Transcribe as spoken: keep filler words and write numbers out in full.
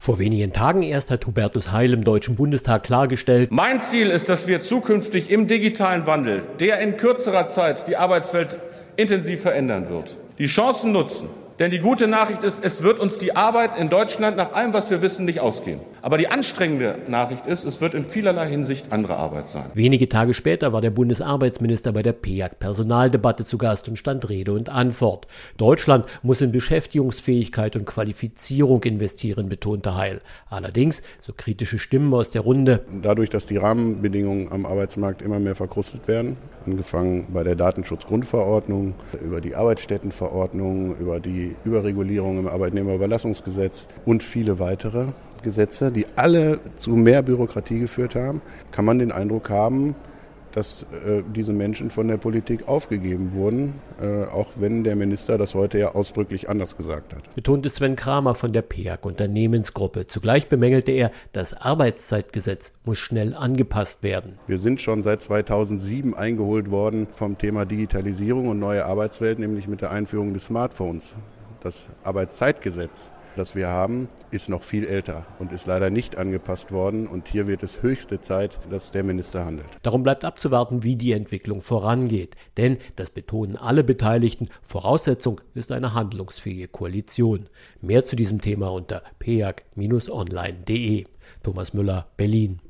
Vor wenigen Tagen erst hat Hubertus Heil im Deutschen Bundestag klargestellt: Mein Ziel ist, dass wir zukünftig im digitalen Wandel, der in kürzerer Zeit die Arbeitswelt intensiv verändern wird, die Chancen nutzen. Denn die gute Nachricht ist, es wird uns die Arbeit in Deutschland nach allem, was wir wissen, nicht ausgehen. Aber die anstrengende Nachricht ist, es wird in vielerlei Hinsicht andere Arbeit sein. Wenige Tage später war der Bundesarbeitsminister bei der P E A G-Personaldebatte zu Gast und stand Rede und Antwort. Deutschland muss in Beschäftigungsfähigkeit und Qualifizierung investieren, betonte Heil. Allerdings, so kritische Stimmen aus der Runde: Dadurch, dass die Rahmenbedingungen am Arbeitsmarkt immer mehr verkrustet werden, angefangen bei der Datenschutzgrundverordnung, über die Arbeitsstättenverordnung, über die Überregulierung im Arbeitnehmerüberlassungsgesetz und viele weitere Gesetze, die alle zu mehr Bürokratie geführt haben, kann man den Eindruck haben, dass äh, diese Menschen von der Politik aufgegeben wurden, äh, auch wenn der Minister das heute ja ausdrücklich anders gesagt hat. Betonte Sven Kramer von der P E A G-Unternehmensgruppe. Zugleich bemängelte er, das Arbeitszeitgesetz muss schnell angepasst werden. Wir sind schon seit zweitausendsieben eingeholt worden vom Thema Digitalisierung und neue Arbeitswelt, nämlich mit der Einführung des Smartphones. Das Arbeitszeitgesetz, das wir haben, ist noch viel älter und ist leider nicht angepasst worden. Und hier wird es höchste Zeit, dass der Minister handelt. Darum bleibt abzuwarten, wie die Entwicklung vorangeht. Denn, das betonen alle Beteiligten, Voraussetzung ist eine handlungsfähige Koalition. Mehr zu diesem Thema unter p e a g Bindestrich online punkt de. Thomas Müller, Berlin.